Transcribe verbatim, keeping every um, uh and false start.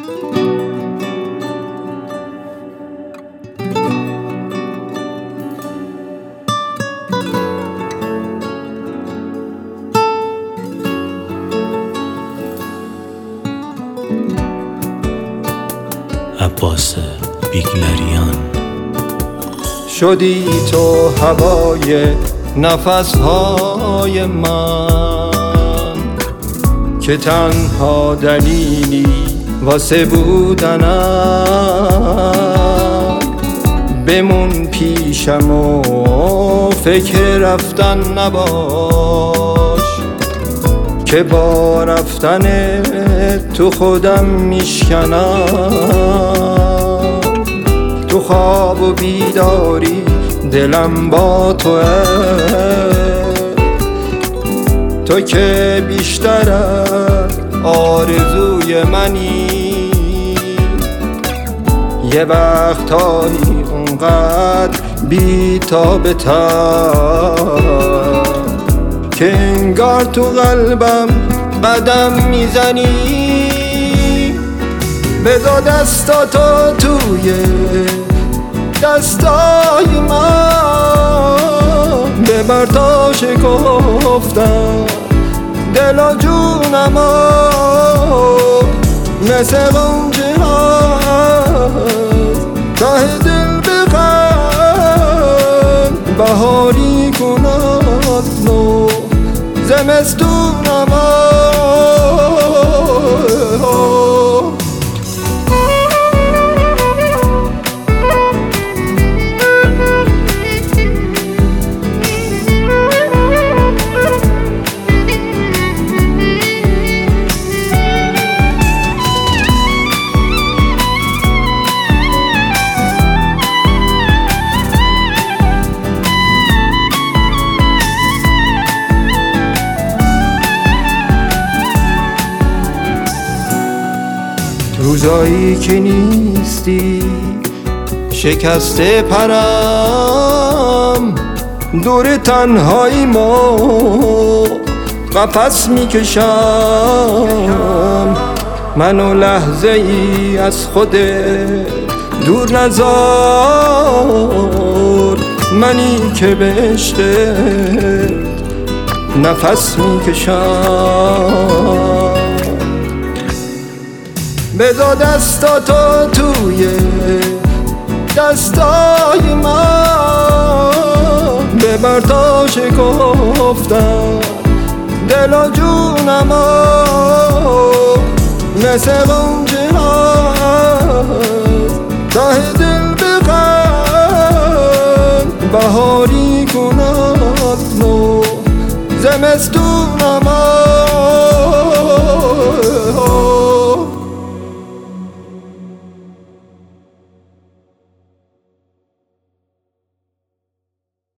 عباس بیگلریان. شدی تو هوای نفسهای من که تنها دلیلی واسه بودنم. بمون پیشم و فکر رفتن نباش که با رفتن تو خودم میشکنم. تو خواب و بیداری دلم با توه، تو که بیشتر از آرزوی منی. یه وقتایی اونقدر بی تاب تر که انگار تو قلبم قدم میزنی. بذار دستاتو توی دستای من، ببر تا شکفتم دل و جونمو. مثل غنچه ها ته دل بخند، بهاری کند نو زمستونمو. روزایی که نیستی شکسته پرم، دور تنهایی ما قفس میکشم. منو لحظه ای از خودت دور نذار، منی که به عشقت نفس میکشم. بذار دستاتو توی دستای من، ببر تا شکفتم دل و جونمو. مثل غنچه ها ته دل بخند، بهاری کند نو زمستونمو.